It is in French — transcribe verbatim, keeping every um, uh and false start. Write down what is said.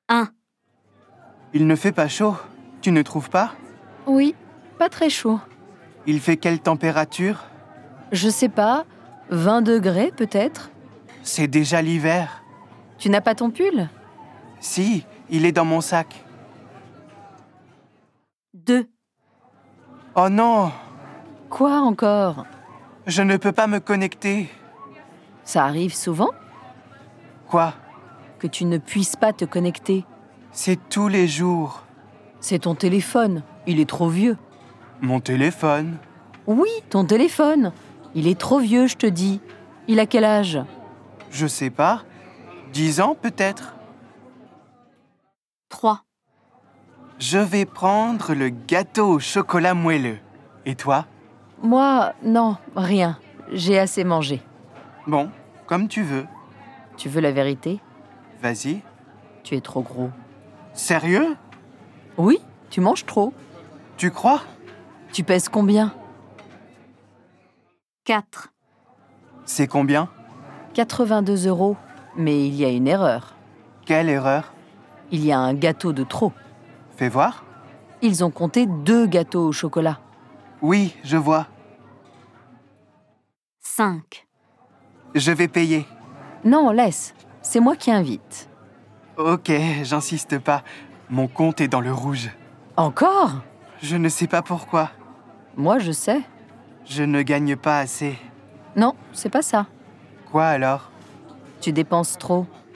un. Il ne fait pas chaud, tu ne trouves pas? Oui, pas très chaud. Il fait quelle température? Je sais pas, vingt degrés peut-être? C'est déjà l'hiver. Tu n'as pas ton pull? Si, il est dans mon sac. deux. Oh non, Quoi encore? je ne peux pas me connecter. Ça arrive souvent Quoi? que tu ne puisses pas te connecter. C'est tous les jours. C'est ton téléphone, il est trop vieux. Mon téléphone. Oui, ton téléphone. Il est trop vieux, je te dis. Il a quel âge? Je sais pas. Dix ans peut-être. trois. Je vais prendre le gâteau au chocolat moelleux. Et toi? Moi, non, rien. J'ai assez mangé. Bon, comme tu veux. Tu veux la vérité? Vas-y. Tu es trop gros. Sérieux? Oui, tu manges trop. Tu crois? Tu pèses combien? quatre. C'est combien? quatre-vingt-deux euros. Mais il y a une erreur. Quelle erreur? Il y a un gâteau de trop. Fais voir. Ils ont compté deux gâteaux au chocolat. Oui, je vois. cinq. Je vais payer. Non, laisse. C'est moi qui invite. Ok, j'insiste pas. Mon compte est dans le rouge. Encore? Je ne sais pas pourquoi. Moi, je sais. Je ne gagne pas assez. Non, c'est pas ça. Quoi alors? Tu dépenses trop.